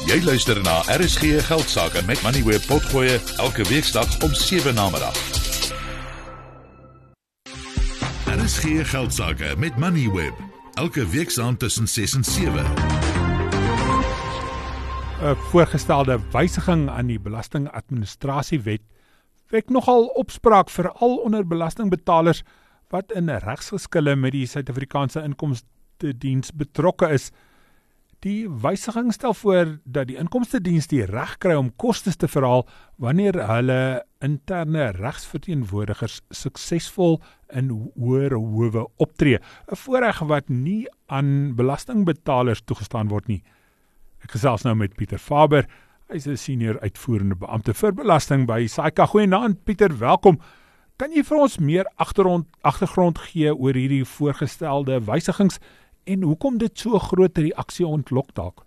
Jy luister na RSG Geldsaake met Moneyweb Potgoe elke weeksdag om 7 namiddag. RSG Geldsaake met Moneyweb elke weeksdag tussen 6 en 7. 'n Voorgestelde wysiging aan die belastingadministrasiewet wek nogal opspraak veral onder belastingbetalers wat in regsgeskille met die Suid-Afrikaanse Inkomstediens betrokke is. Die wysiging stel voor dat die Inkomstediens die reg kry om kostes te verhaal wanneer hulle interne regsverteenwoordigers suksesvol in hoër howe optree. 'n Voorreg wat nie aan belastingbetalers toegestaan word nie. Ek gesels nou met Pieter Faber. Hy is 'n senior uitvoerende beampte vir belasting by SAICA. Goeienaand Pieter, welkom. Kan jy vir ons meer agtergrond gee oor hierdie voorgestelde wysigings en hoekom dit so groot reaksie ontlok dalk?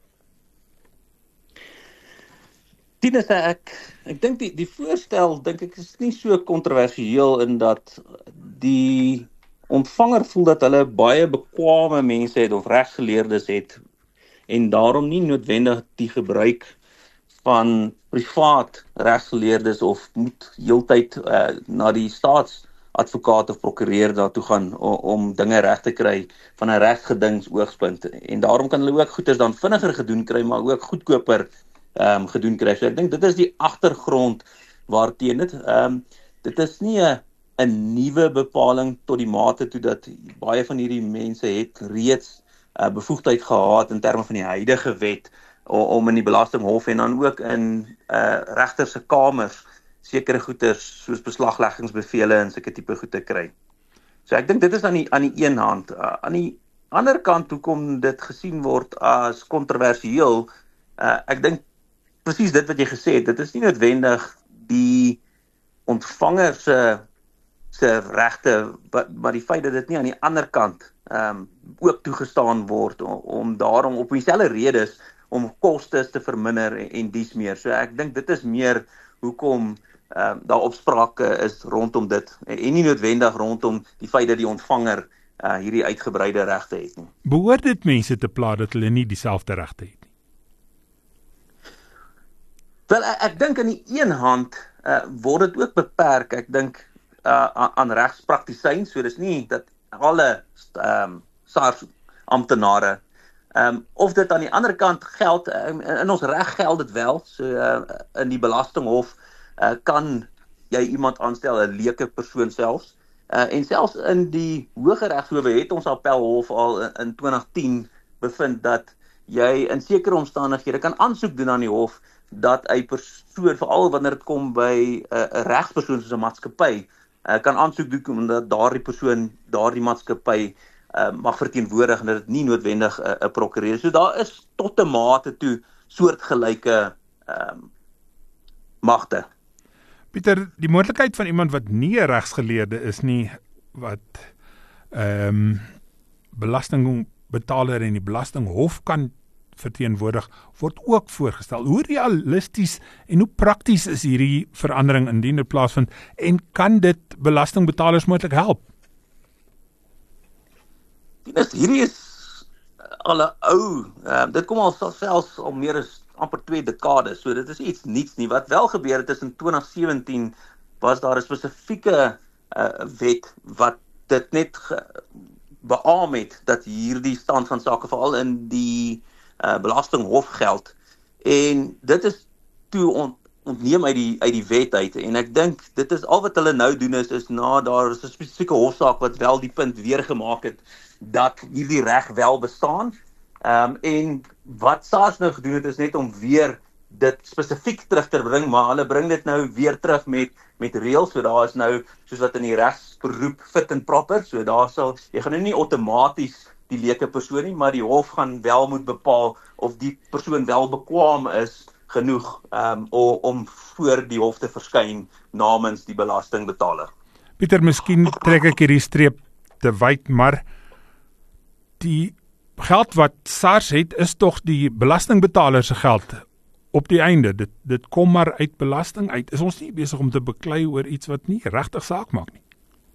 Tinus, ek dink die voorstel dink ek is nie so kontroversieel in dat die ontvanger voel dat hulle baie bekwame mense het of regsgeleerdes het en daarom nie noodwendig die gebruik van privaat regsgeleerdes of moet heeltyd na die staatsadvokaat of prokureur daartoe gaan om dinge reg te kry van 'n regsgedingsoogspunt. En daarom kan hulle ook goeders dan vinniger gedoen kry, maar ook goedkoper gedoen kry. So ek dink dit is die agtergrond waarteen dit is nie 'n nuwe bepaling tot die mate toe dat baie van hierdie mense het reeds bevoegdheid gehad in terme van die huidige wet om in die belastinghof en dan ook in regter se kamers sekere goeders soos beslagleggingsbevele en sulke tipe goed te kry. So ek dink dit is aan die een hand. Aan die ander kant hoekom dit gesien word as kontroversieel, ek dink presies dit wat jy gesê het, dit is nie noodwendig die ontvanger se regte, maar die feit dat dit nie aan die ander kant ook toegestaan word om daarom op dieselfde redes om kostes te verminder en dies meer. So ek dink dit is meer hoekom daar opsprake is rondom dit en nie noodwendig rondom die feit dat die ontvanger hierdie uitgebreide regte het nie. Behoort dit mense te pla dat hulle nie dieselfde regte het nie? Wel, ek dink aan die een hand word dit ook beperk. Ek dink aan regspraktisyns, so dis nie dat alle SARS amptenare of dit aan die ander kant geld, in ons reg geld dit wel, so in die belastinghof kan jy iemand aanstel, 'n leuke persoon selfs, en selfs in die Hooggeregshowe het ons appelhof al in 2010 bevind dat jy in sekere omstandighede kan aansoek doen aan die hof dat 'n persoon, veral wanneer dit kom by 'n regspersoon soos 'n maatskappy, kan aansoek doen omdat daardie persoon daardie maatskappy mag verteenwoordig en dat dit nie noodwendig 'n prokureur is. So daar is tot 'n mate toe soortgelyke magte. Pieter, die moontlikheid van iemand wat nie 'n regsgeleerde is nie, wat belastingbetaler en die belastinghof kan verteenwoordig, word ook voorgestel. Hoe realisties en hoe prakties is hierdie verandering indien dit plaasvind en kan dit belastingbetalers moontlik help? Hierdie is al 'n ou, dit kom al selfs al meer as amper 2 dekades, so dit is iets niets nie. Wat wel gebeur het is in 2017 was daar 'n spesifieke wet wat dit net beamoen het dat hierdie stand van sake veral in die belastinghof geld. En dit is toe ontneem uit die wet uit. En ek dink dit is al wat hulle nou doen is daar is 'n spesifieke hofsaak wat wel die punt weer gemaak het dat hierdie reg wel bestaan. En wat SARS nou gedoen het is net om weer dit spesifiek terug te bring, maar hulle bring dit nou weer terug met reëls. So daar is nou, soos wat in die regsberoep fit and proper, so daar sal, jy gaan nou nie outomaties die leuke persoon nie, maar die hof gaan wel moet bepaal of die persoon wel bekwaam is genoeg om voor die hof te verskyn namens die belastingbetaler. Pieter, miskien trek ek hierdie streep te wyd, maar die geld wat SARS het, is tog die belastingbetaler se geld op die einde. Dit kom maar uit belasting uit. Is ons nie besig om te beklei oor iets wat nie regtig saak maak nie?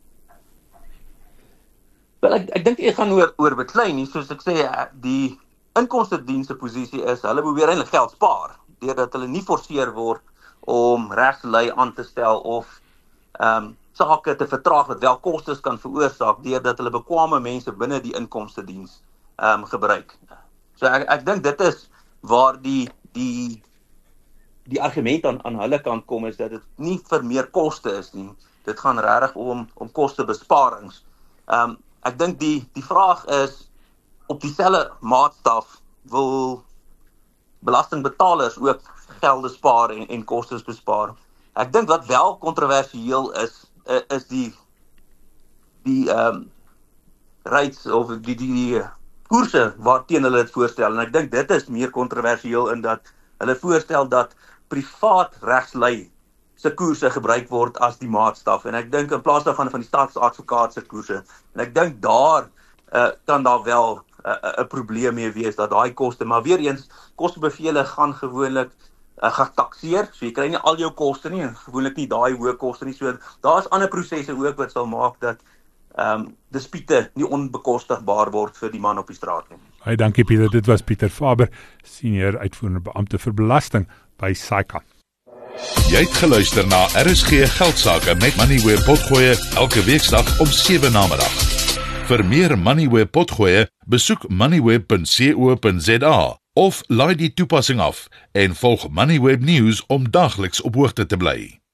Wel, ek dink ek gaan oor beklei nie, soos ek sê, die inkomstediens se posisie is, hulle probeer eintlik geld spaar, deurdat hulle nie forceer word om regslui aan te stel of sake te vertraag wat wel kostes kan veroorsaak, deurdat hulle bekwame mense binne die inkomstediens gebruik. So ek dink dit is waar die argument aan hulle kant kom, is dat dit nie vir meer koste is nie. Dit gaan regtig om kostebesparings. Ek dink die vraag is, op dieselfde maatstaf wil belastingbetalers ook gelde spaar en kostes bespaar. Ek dink wat wel kontroversieel is die rates of die koerse waarteen hulle dit voorstel. En ek dink dit is meer kontroversieel in dat hulle voorstel dat privaat regslui se koerse gebruik word as die maatstaf. En ek dink in plaas daarvan van die staatsadvokaat se koerse. En ek dink daar kan daar wel 'n probleem mee wees, dat daai koste, maar weer eens, kostebevele gaan gewoonlik getakseer, so jy kry nie al jou koste nie, en gewoonlik nie daai hoë koste nie, so daar is ander prosesse ook wat sal maak dat dispute nie onbekostigbaar word vir die man op die straat nie. Hey, dankie Pieter, dit was Pieter Faber, senior uitvoerende beampte vir belasting by SAICA. Jy het geluister na RSG Geldsaake met Moneyweb Potgoe elke weeksdag om 7 namiddag. Vir meer Moneyweb Potgoe, besoek moneyweb.co.za of laai die toepassing af en volg Moneyweb News om dagliks op hoogte te bly.